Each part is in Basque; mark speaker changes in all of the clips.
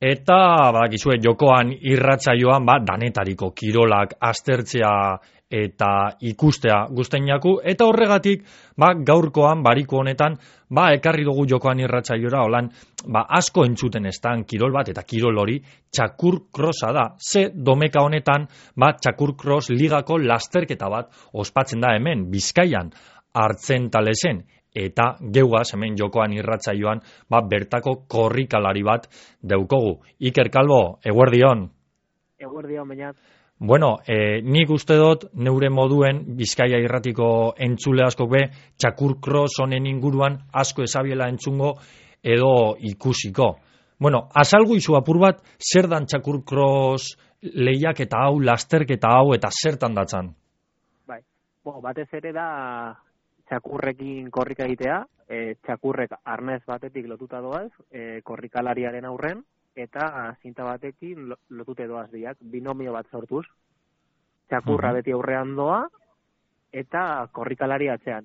Speaker 1: Eta, badakizue, jokoan irratsaioan, danetariko kirolak aztertzea eta ikustea guztain jaku, eta horregatik, gaurkoan, bariko honetan, ekarri dugu jokoan irratsaiora, holan, asko entzuten estan kirol bat, eta kirol hori txakur krosa da. Ze domeka honetan, txakur kros ligako lasterketa bat ospatzen da hemen, Bizkaian, hartzen talesen, eta geugaz, hemen jokoan irratsaioan, bertako korrikalari bat daukogu. Iker Kalbo, eguerdion.
Speaker 2: Eguerdion, bainat.
Speaker 1: Bueno, nik uste dut, neure moduen, Bizkaia irratiko entzule askok be, txakur cross honen inguruan asko ezabiela entzungo edo ikusiko. Bueno, azalgu izu apur bat, zer dan txakur cross lehiak eta hau, lasterketa hau, eta zertan datzan?
Speaker 2: Bai, batez ere da txakurrekin korrika egitea, txakurrek arnez batetik lotuta doaz, korrikalariaren aurren, eta zinta batekin lotute doaz diak, binomio bat sortuz. Txakurra beti aurrean doa, eta korrikalari atzean.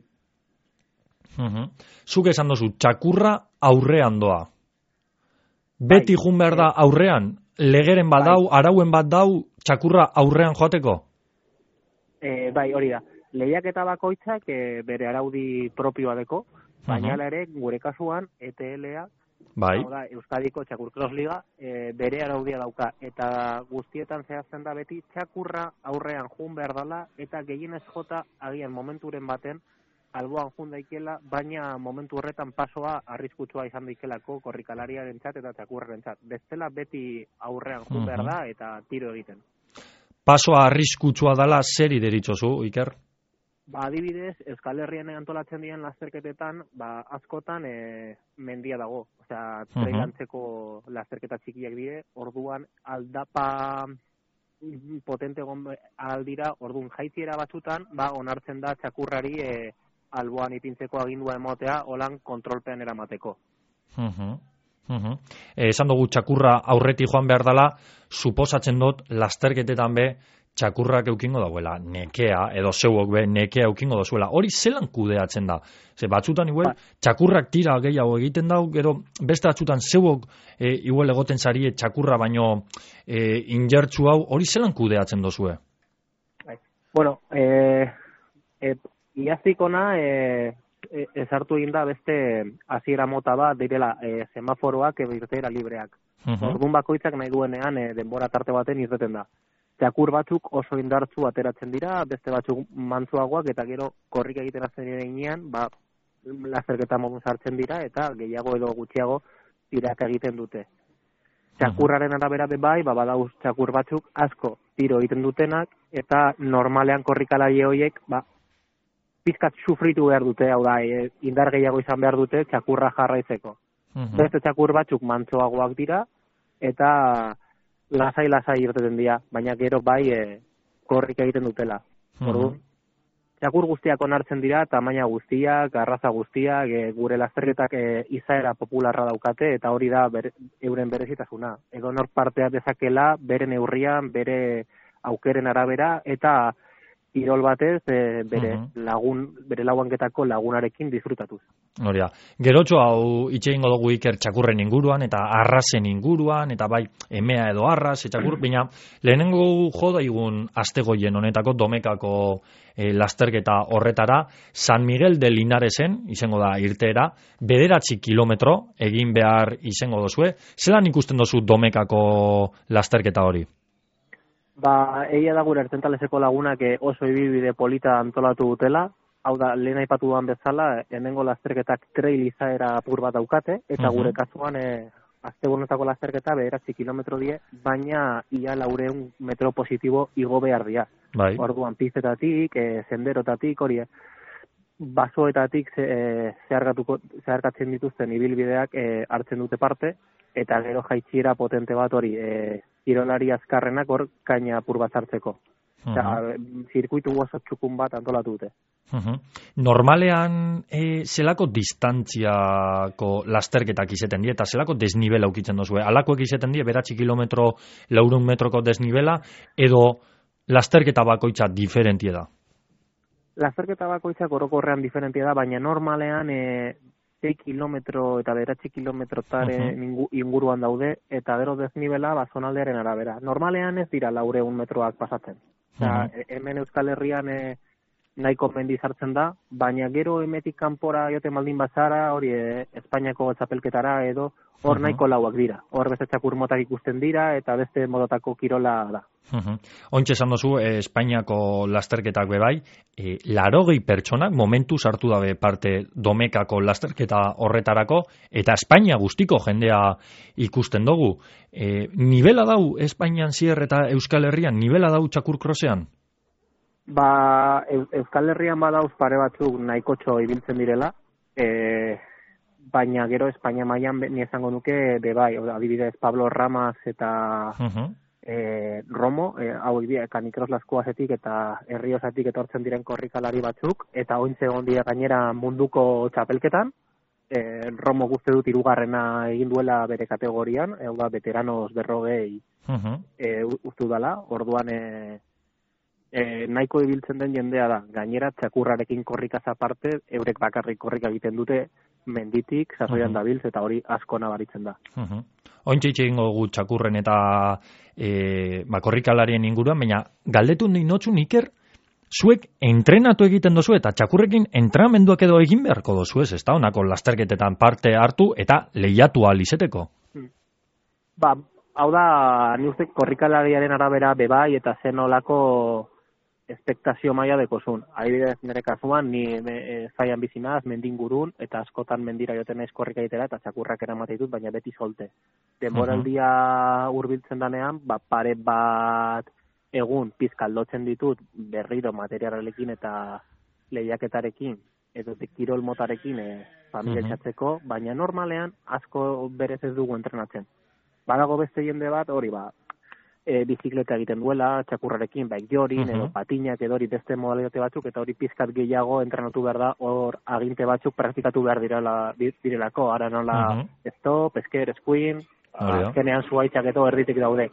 Speaker 1: Zuk esan dozu, txakurra aurrean doa. Beti jun behar da aurrean, legeren bat dau, arauen bat dau, txakurra aurrean joateko?
Speaker 2: Bai, hori da. Lehiaketa bakoitzak bere araudi propioa deko, baina ere gure kasuan ETL-a, hau da Euskadiko Txakur Cross Liga, bere araudia dauka, eta guztietan zehazten da beti txakurra aurrean jun behar dala, eta gehienez jota agian momenturen baten alboan jun daikela, baina momentu horretan pasoa arriskutsua izan daikelako korrikalariaren txat eta txakurraren txat. Bestela beti aurrean jun behar da eta tiro egiten.
Speaker 1: Pasoa arriskutsua dala zeri deritzozu, Iker?
Speaker 2: Adibidez, Euskal Herrian antolatzen diren lasterketetan, askotan mendia dago. Osea, trailantzeko lasterketa txikiak dire, orduan aldapa potente aldira, orduan jaitziera batzutan, onartzen da txakurrari alboan ipintzeko agindua emotea, holan kontrolpean eramateko.
Speaker 1: Esan dugu txakurra aurretik joan behar dela, suposatzen dut lasterketetan be, txakurrak eukingo dauela, nekea, edo zeuok be, nekea eukingo dozuela. Hori zelan kudeatzen da? Ze batzutan igual, txakurrak tira gehiago egiten dau, gero beste batzutan zeuok igual egoten zarie txakurra baino injertzu hau, hori zelan kudeatzen dozue?
Speaker 2: Bueno, iaztikona ezartu egin da beste hasiera mota bat direla semaforoak irteera libreak. Orduan bakoitzak nahi duenean denbora tarte baten irteten da. Txakur batzuk oso indartzu ateratzen dira, beste batzuk mantzuagoak, eta gero korrika egiten azten direnean, lasterketa modun sartzen dira, eta gehiago edo gutxiago tiraka egiten dute. Txakurraren arabera bai, badauz txakur batzuk asko tiro egiten dutenak, eta normalean korrikalari horiek, pizkat sufritu behar dute, hau da, indar gehiago izan behar dute txakurra jarraitzeko. Beste txakur batzuk mantzuagoak dira, eta lasai irteten dira, baina gero bai korrika egiten dutela. Orduan, txakur guztiak onartzen dira, tamaina guztiak, arraza guztiak, gure lasterketak izaera popularra daukate, eta hori da euren berezitasuna. Edonor partea dezakela, bere neurrian, bere aukeren arabera, eta kirol batez bere lauanketako lagunarekin disfrutatuz.
Speaker 1: Hori da. Gerotxo hau itxegingo dugu Iker txakurren inguruan, eta arrazen inguruan, eta bai emea edo arraz, txakur, baina lehenengo jodaigun astegoien honetako domekako lasterketa horretara, San Miguel de Linaresen, izango da irteera, 9 kilometro egin behar izango dozue. Zelan ikusten dozu domekako lasterketa hori?
Speaker 2: Egia da gure ertentalezeko lagunak oso ibilbide polita antolatu dutela, hau da, lehen aipatu duan bezala, hemengo lasterketak trail izaera apur bat daukate, eta gure kasuan, astegunetako lasterketa 9 kilometro die, baina ia 400 metro positibo igo behar dira. Orduan, pistetatik, senderotatik, hori, basoetatik zeharkatzen dituzten ibilbideak hartzen dute parte, eta gero jaitxiera potente bat hori, kirolari azkarrenak hor kaina apur bat hartzeko. Zirkuitu oso txukun bat antolatu dute.
Speaker 1: Normalean zelako distantziako lasterketak izeten die, eta zelako desnibela ukitzen dozue? Alakoek izeten die, 9 kilometro, 400 metroko desnibela, edo lasterketa bakoitza diferentie da?
Speaker 2: Lasterketa bakoitza orokorrean diferentie da, baina normalean 6 kilometro eta 9 kilometrotaren inguruan daude, eta gero desnibela zonaldearen arabera. Normalean ez dira 400 metroak pasatzen. Hemen Euskal Herrian nahiko mendi sartzen da, baina gero hemetik kanpora joten baldin bazara, hori Espainiako txapelketara edo, hor nahiko lauak dira. Hor beste txakur motak ikusten dira, eta beste modotako kirola da.
Speaker 1: Ontxe esan dozu, Espainiako lasterketak bebai, 80 pertsonak momentu sartu dabe parte domekako lasterketa horretarako, eta Espainia guztiko jendea ikusten dugu. Nibela dau Espainian zier eta Euskal Herrian, nibela dau txakur krosean?
Speaker 2: Euskal Herrian badauz pare batzuk nahikotxo ibiltzen direla, baina gero Espainia mailan ni esango nuke bebai, adibidez Pablo Ramas eta Romo, hau dira Canicross Laskoazetik eta Herriosatik etortzen diren korrikalari batzuk, eta ointze egon dira gainera munduko txapelketan. Romo guzti dut 3. egin duela bere kategorian, hau da veteranos 40 ustu dala, orduan nahiko ibiltzen den jendea da. Gainera txakurrarekin korrikaz aparte, eurek bakarrik korrika egiten dute menditik, sasoian dabiltz, eta hori asko nabaritzen da.
Speaker 1: Ointxe itxegingo gu txakurren eta korrikalarien inguruan, baina galdetu ninotzu Iker, zuek entrenatu egiten dozu eta txakurrekin entrenamenduak edo egin beharko dozu ez da, honako lasterketetan parte hartu eta lehiatu ahal izeteko?
Speaker 2: Hau da, ni uste korrikalariaren arabera bebai eta zen olako espektazio maila dekozun. Adibidez, nire kasuan, ni zaian bizinaz, mendingurun, eta askotan mendira joten naiz korrika egitera, eta txakurrak eramate ditut, baina beti solte. Denboraldia hurbiltzen danean, pare bat egun pizka aldotzen ditut berriro materialekin eta lehiaketarekin, edo kirol motarekin familia txatzeko, baina normalean asko berez ez dugu entrenatzen. Badago beste jende bat, hori bizikleta egiten duela, txakurrarekin, jorin, edo patinak, edo hori beste modalitate batzuk, eta hori pizkat gehiago entrenatu behar da, hor aginte batzuk praktikatu behar direlako, ara nola stop, esker, eskuin, azkenean zuaitzak edo erditik daude.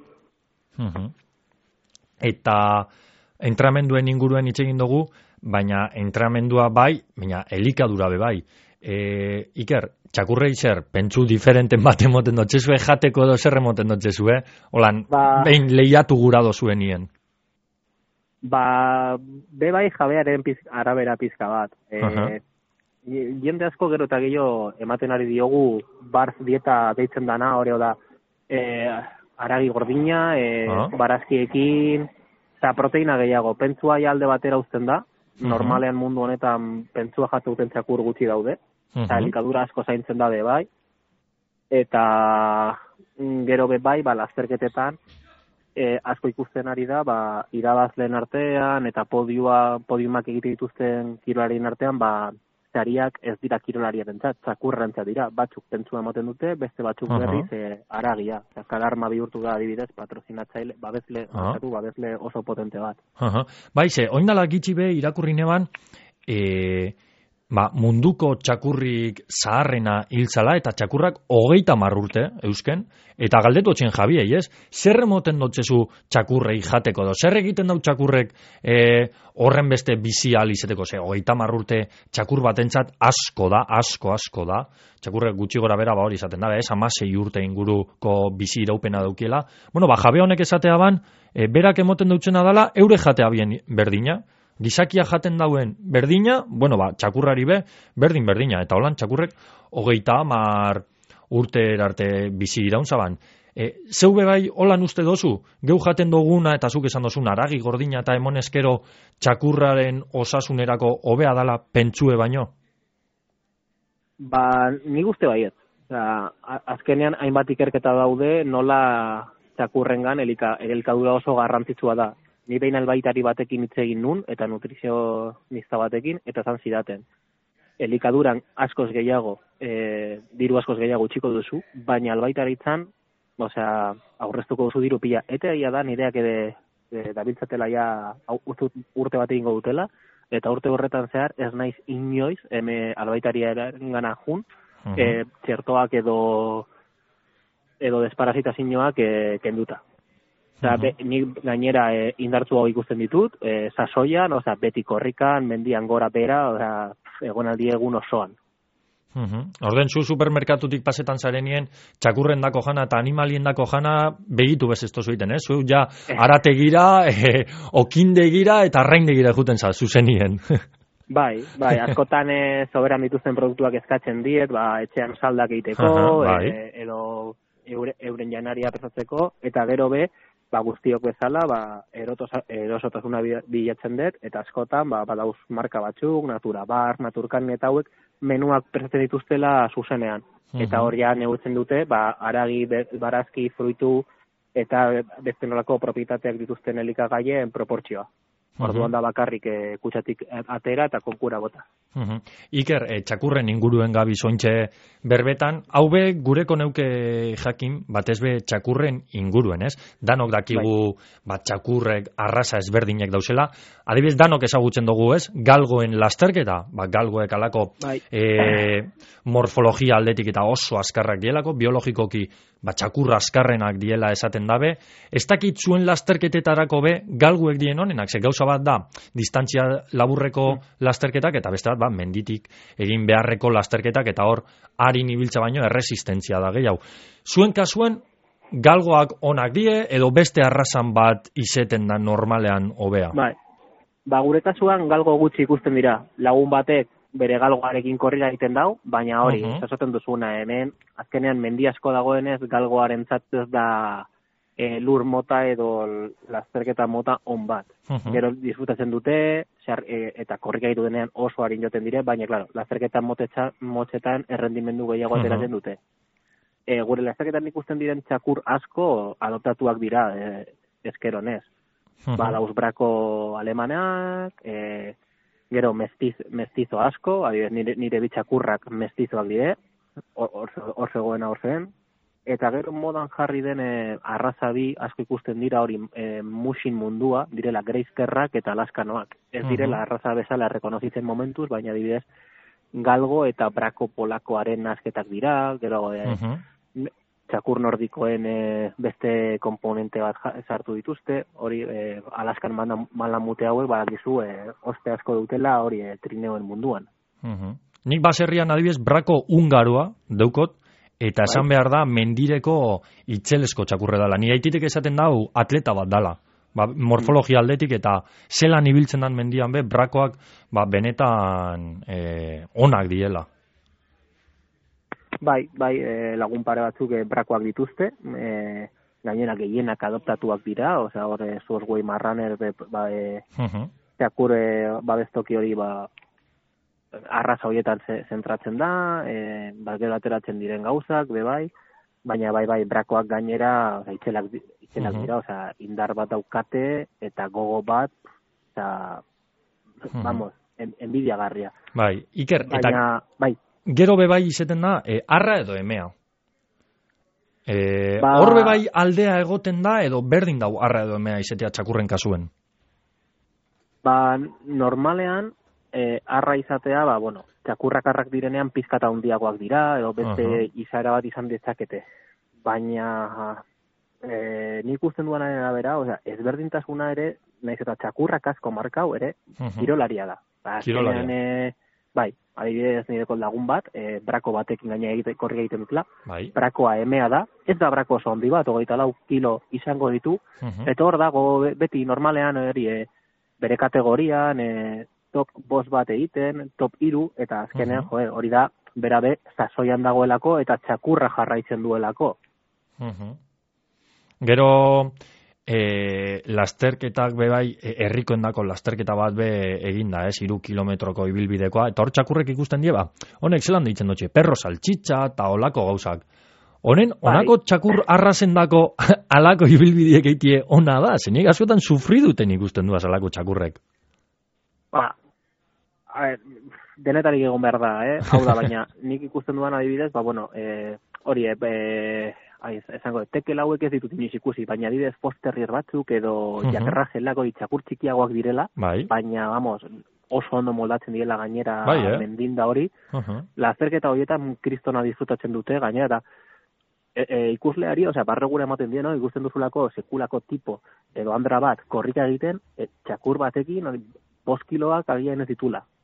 Speaker 1: Eta entrenamenduen inguruen hitz egin dugu, baina entrenamendua bai, baina elikadura be bai. Iker, txakurrei zer, pentsu diferenten bat emoten dotxezue, jateko edo zer emoten dotxezue, holan, behin lehiatu gura dozuen nien.
Speaker 2: Be bai jabearen arabera pizka bat. Jende asko gero eta gehiago ematen ari diogu barz dieta deitzen dana, hori da, aragi gordina, barazkiekin, eta proteina gehiago, pentsua alde batera uzten da, normalean mundu honetan pentsua jatu duten txakur gutxi daude, eta elikadura asko zaintzen da bai, eta gero bai, lasterketetan asko ikusten ari da, irabazleen artean, eta podiumak egite dituzten kirolarien artean, sariak ez dira kirolariarentzat, txakurrentzat dira, batzuk pentsua ematen dute, beste batzuk berriz aragia. Kalarma bihurtu da adibidez, patrozinatzaile, babesle oso potente bat.
Speaker 1: Baize, oindala gitxi be irakurri neban, munduko txakurrik zaharrena hiltzala, eta txakurrak 30 urte, eusken, eta galdetu otxen Javiei, ez? Zer emoten dotzezu txakurrei jateko, zer egiten dau txakurrek horren beste bizi ahal izeteko, 30 urte txakur batentzat asko da, asko da, txakurrek gutxi gora bera hori izaten da, 16 urte inguruko bizi iraupena daukiela. Jabe honek esatea ban, berak emoten dutzena dala, eure jatea bien berdina, gizakia jaten dauen berdina, txakurrari be, berdina, eta holan txakurrek 30 urte arte bizi iraunzaban. Zeu bai holan uste dozu, geu jaten duguna eta zuk esan dozun aragi gordina eta emoneskero txakurraren osasunerako hobea dala pentsue baino?
Speaker 2: Nik uste baiet. Azkenean hainbat ikerketa daude nola txakurrengan elikadura oso garrantzitsua da. Ni behin albaitari batekin hitz egin nun, eta nutrizionista batekin, eta zan zidaten. Elikaduran askoz gehiago, diru askoz gehiago utxiko duzu, baina albaitaritzan, aurreztuko duzu diru pila. Eta egia da, nireak dabiltzatela urte bat egingo dutela, eta urte horretan zehar ez naiz inoiz, albaitariaren gana jun, txertoak edo desparazitazioak kenduta. Nik gainera indartzu hau ikusten ditut, sasoian, beti korrikan, mendian gora bera, egonaldi egun osoan.
Speaker 1: Orden, zu supermerkatutik pasetan zarenien, txakurren dako jana eta animalien dako jana begitu bez ez tozu egiten, eh? Zu ja arategira, okindegira eta arraindegira juten za, zuzenien.
Speaker 2: Bai, askotan soberan dituzten produktuak eskatzen diet, etxean saldak egiteko, edo euren janaria prestatzeko, eta gero guztiok bezala, erosotasuna bilatzen dut, eta askotan, badauz marka batzuk, Natura Bar, Naturkan eta hauek, menuak prestatzen dituztela zuzenean. Eta horian neurtzen dute, haragi, barazki, fruitu, eta beste nolako propietateak dituzten elikagaien proportzioa. Orduan da bakarrik kutsatik atera eta konkura bota.
Speaker 1: Iker, txakurren inguruen gabi zointxe berbetan, haube gureko neuke jakin, batez be txakurren inguruen, ez? Danok dakigu txakurrek arraza ezberdinek dauzela. Adibidez, danok ezagutzen dugu, ez? Galgoen lasterketa, galgoek alako morfologia aldetik eta oso azkarrak dielako, biologikoki txakurra azkarrenak diela esaten dabe. Ez dakit zuen lasterketetarako galguek dien honenak, ze gauza bat da distantzia laburreko lasterketak eta beste bat menditik egin beharreko lasterketak eta hor harin ibiltza baino erresistentzia da gehiago. Zuen kasuen galgoak onak die edo beste arrazan bat izeten da normalean hobea?
Speaker 2: Gure kasuan galgo gutxi ikusten dira. Lagun batek bere galgoarekin korrika egiten dau, baina hori, esaten duzuna, hemen azkenean mendi asko dagoenez galgoaren ez da lur mota edo lasterketa mota on bat. Gero disfrutatzen dute, eta korrika egitu denean oso harin joten dire, baina, klaro, lasterketa motzetan errendimendu gehiago ateratzen dute. Gure lasterketan ikusten diren txakur asko adoptatuak dira ezkeronez. Dauz brako alemanak, gero mestizo asko, nire bitxakurrak mestizoak dire, hor zegoena hor zen, eta gero modan jarri den arraza bi asko ikusten dira hori musin mundua, direla greizkerrak eta alaskanoak. Ez direla arraza bezala rekonozitzen momentuz, baina adibidez galgo eta brako polakoaren nazketak dira, gero txakur nordikoen beste komponente bat sartu dituzte, hori Alaskan malamute hauek badakizu oste asko dutela hori trineoen munduan.
Speaker 1: Nik baserrian adibidez brako hungaroa daukot, eta esan behar da mendireko itzelesko txakurre dala. Ni aititek esaten dau atleta bat dala. Morfologia aldetik eta zelan ibiltzen dan mendian brakoak benetan onak diela.
Speaker 2: Bai, lagun pare batzuk brakoak dituzte, gainera gehienak adoptatuak dira, osea hor Sosway Marraner txakur babestoki hori arraza horietan zentratzen da, gero ateratzen diren gauzak, bai, baina bai, brakoak gainera itzelak dira, osea indar bat daukate eta gogo bat, osea, vamos, enbidiagarria.
Speaker 1: Bai, Iker,
Speaker 2: baina, bai.
Speaker 1: Gero bebai izeten da, arra edo emea. Hor bebai aldea egoten da, edo berdin dau arra edo emea izetea txakurren kasuen?
Speaker 2: Normalean, arra izatea, txakurrak arrak direnean pizkata handiagoak dira, edo beste izaera bat izan dezakete. Baina, nik usten duanaren arabera, ezberdintasuna ere, nahiz eta txakurrak asko markau ere, kirolaria da. Kirolaria. Bai, adibidez nireko lagun bat, brako batekin gaina korri egiten dutela. Brakoa emea da, ez da brako oso handi bat, 24 kilo izango ditu, eta hor dago beti normalean bere kategorian, top 5 bat egiten, top 3, eta azkenean, hori da, berabe, sasoian dagoelako, eta txakurra jarraitzen duelako.
Speaker 1: Gero, lasterketak bebai, herrikoendako lasterketa bat egin da, 3 kilometroko ibilbidekoa, eta hor txakurrek ikusten dieba, honek zelan ditzen dutxe, perro saltxitxa eta olako gauzak. Honen, onako txakur arrazendako alako ibilbideek eitie ona da, zenik askotan sufri duten ikusten duaz alako txakurrek.
Speaker 2: Denetarik egon behar da, hau da, baina nik ikusten duan adibidez, hori, esango, tekel hauek ez ditut inoiz ikusi, baina adibidez posterrier batzuk edo jakerra zelako txakur txikiagoak direla, baina, oso ondo moldatzen direla gainera mendinda hori, lasterketa horietan kristona disfrutatzen dute gainera, ikusleari, barregura ematen dien, ikusten duzulako sekulako tipo edo andra bat korrika egiten, txakur batekin 5 kiloak agian ez ditula.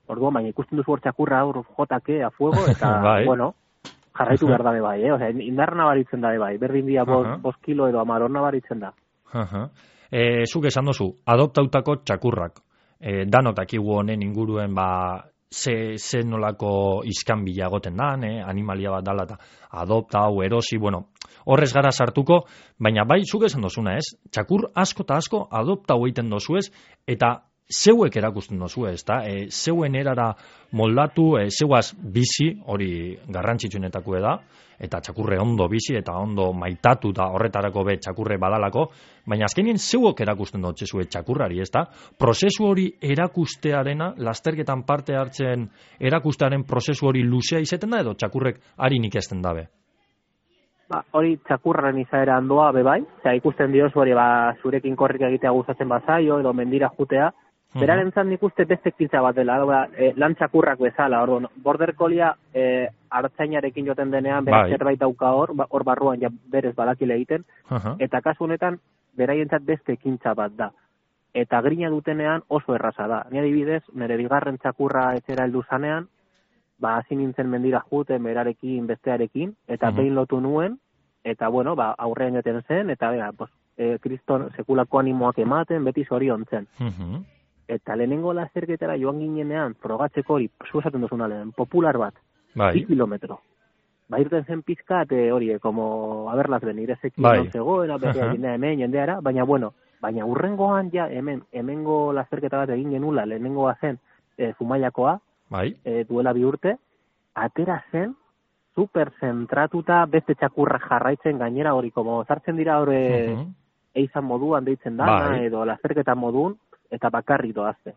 Speaker 2: Orduan, baina ikusten duzu hor txakurra hor jotake a fuego, eta,
Speaker 1: bai.
Speaker 2: Bueno, jarraitu behar dabe bai, Osea, indar nabaritzen dabe bai, berdin dia 5 kilo edo 10 nabaritzen da.
Speaker 1: Zuk esan dozu, adoptautako txakurrak. Danok dakigu honen inguruen, ze nolako iskanbila egoten da, animalia bat dala eta adopta, hau erosi, bueno, horrez gara sartuko, baina bai, zuk esan dozuna, ez? Txakur asko eta asko adopta egiten dozu ez, eta zeuek erakusten dozu ez, zeuen erara moldatu, zeuaz bizi, hori garrantzitsuenetako da, eta txakurre ondo bizi eta ondo maitatu da horretarako txakurre badalako, baina azkenien zeuok erakusten dut zezue txakurrari, ez da? Prozesu hori erakustearena, lasterketan parte hartzen erakustearen prozesu hori luzea izeten da, edo txakurrek harin ikesten dabe?
Speaker 2: Hori txakurraren izaera handoa bebai, ikusten diozu hori zurekin korrika egitea gustatzen bazaio, edo mendira jutea, beraren zan nik uste beste ekintza bat dela, lan txakurrak bezala, border collia hartzainarekin joten denean, beraz zerbait dauka hor barruan ja berez badakile egiten, eta kasu honetan beraientzat beste ekintza bat da. Eta grina dutenean oso erraza da. Ni adibidez, nire bigarren txakurra etxera heldu zanean, hasi nintzen mendira juten berarekin bestearekin, eta behin lotu nuen, eta bueno, aurrean joten zen, eta kriston sekulako animoak ematen, beti zoriontzen. Eta lehenengo lasterketara joan ginenean, frogatzeko hori, zuzaten duzuna lehen, popular bat, 2 kilometro. Irten zen pizkat hori, como haberlas venir, ezekin non zegoen, hemen jendeara, baina urrengoan ja, hemengo lasterketa bat egin genula, lehenengoa zen Zumaiakoa, duela 2 urte, atera zen, super zentratuta, beste txakurra jarraitzen gainera hori, como zartzen dira hori eizan moduan deitzen da, edo lasterketa modun, eta bakarrik doazte.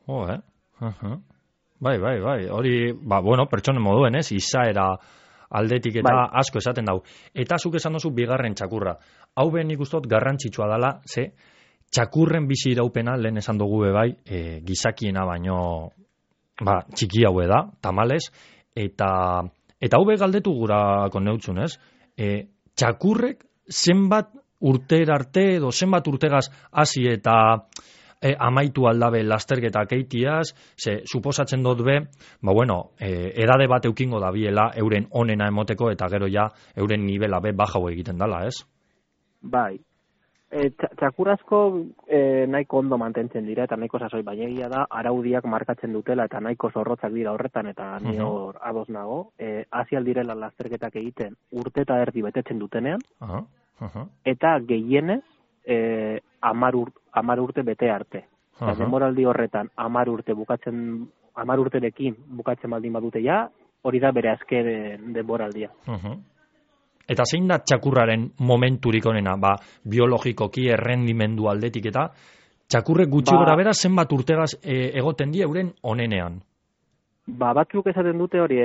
Speaker 1: Bai. Hori, pertsonen moduen, ez? Izaera aldetik eta asko esaten dau. Eta zuk esan duzu bigarren txakurra. Hau ben ikustot garrantzitsua dela, ze txakurren bizi iraupena, lehen esan dugu bai, gizakiena baino txiki haue da, tamales, eta hau galdetu gurako neutzun, ez? Txakurrek zenbat urter arte edo zenbat urtegaz hasi eta amaitu aldabe lasterketak eitiaz, suposatzen dut edade bat eukingo da biela euren onena emoteko eta gero ja euren nivela bajau egiten dala, ez?
Speaker 2: Bai. Txakur asko nahiko ondo mantentzen dira eta nahiko sasoi, baina egia da araudiak markatzen dutela eta nahiko zorrotzak dira horretan eta ni hor ados nago. Hasi aldirela lasterketak egiten urte eta erdi betetzen dutenean, eta gehienez 10 urte bete arte. Denboraldi horretan 10 urterekin bukatzen baldin badute ja, hori da bere azken denboraldia.
Speaker 1: Eta zein da txakurraren momenturik onena, biologikoki errendimendu aldetik eta txakurrek gutxi gora bera zenbat urtegaz egoten die euren onenean?
Speaker 2: Batzuk esaten dute hori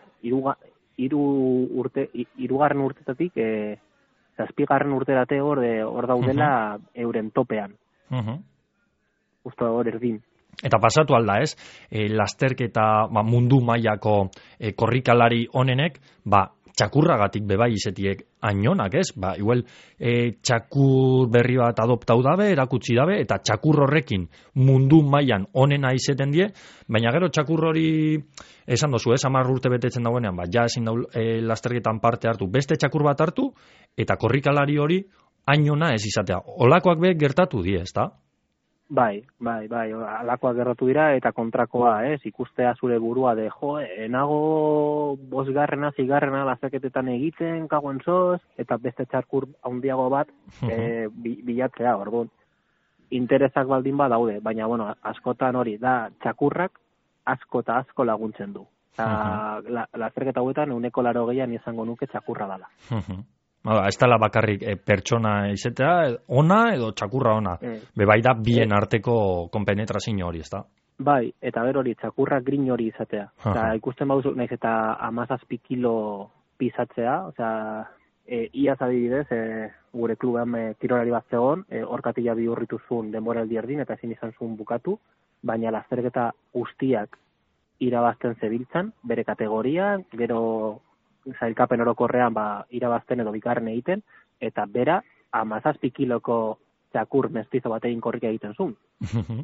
Speaker 2: hirugarren urtetatik 7. urterate hor daudela euren topean. Justo hor erdin.
Speaker 1: Eta pasatu alda, ez? Lasterketa mundu mailako korrikalari onenek, txakurragatik bebai izetiek ainonak, ez? Igual txakur berri bat adoptau dabe, erakutsi dabe, eta txakur horrekin mundu mailan onena izeten die, baina gero txakur hori esan dozu, ez? 10 urte betetzen dagoenean, ja ezin dau lasterketan parte hartu, beste txakur bat hartu, eta korrikalari hori ainona ez izatea. Olakoak gertatu die, ez da?
Speaker 2: Bai, alakoak gertatu dira eta kontrakoa, ez? Ikustea zure burua de, enago 5. 6. lasterketetan egiten, kagoen zoz, eta beste txakur handiago bat bilatzea, orduan. Interesak baldin badaude, baina, askotan hori da txakurrak asko eta asko laguntzen du. Lasterketa hauetan 80% izango nuke txakurra dala.
Speaker 1: Ez dela bakarrik pertsona izatea, ona edo txakurra ona. Bebai da bien arteko konpenetrazio hori, ez da?
Speaker 2: Bai, eta bero hori, txakurra grin hori izatea. Ikusten baduzu, nahiz eta 17 kilo pisatzea, iaz adibidez, gure klubean kirolari bat zegoen, orkatila bihurritu zuen denboraldi erdin, eta ezin izan zuen bukatu, baina lasterketa guztiak irabazten zebiltzan, bere kategorian, gero zailkapen orokorrean irabazten edo bikarren egiten, eta bera 17 kiloko txakur mestizo batekin korrika egiten zuen.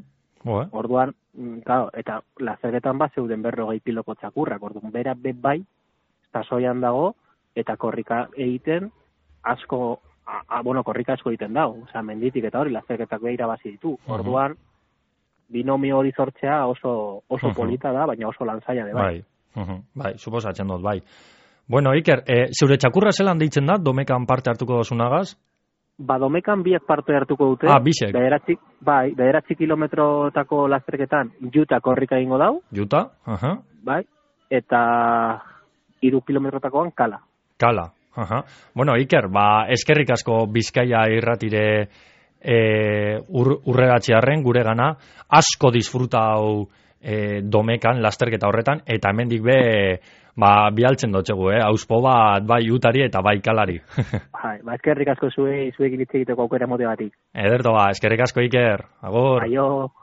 Speaker 2: Orduan, claro, eta lasterketan bat zeuden 40 kiloko txakurrak, orduan, bera bai, sasoian dago, eta korrika egiten, asko, korrika asko egiten dago, osea, menditik eta hori, lasterketak behira bazi ditu. Orduan, binomio hori sortzea oso polita da, baina oso lanzaia de bai.
Speaker 1: Bai, suposatzen dut, bai. Bueno, Iker, zeure txakurra zelan deitzen da, domekan parte hartuko dozunagaz?
Speaker 2: Domekan biek parte hartuko dute.
Speaker 1: Bisek.
Speaker 2: 9 kilometrotako lasterketan juta korrika egingo dau.
Speaker 1: Juta?
Speaker 2: Bai, eta 3 kilometrotakoan kala.
Speaker 1: Kala, Bueno, Iker, eskerrik asko Bizkaia irratire urreratxearren gure gana, asko disfrutau domekan, lasterketa horretan, eta hemendik be, bialtzen dotxegu, auspo bat bai utari eta bai kalari.
Speaker 2: Eskerrik asko zuekin hitz egiteko aukera motegatik.
Speaker 1: Ederto eskerrik asko Iker, agor.
Speaker 2: Aio.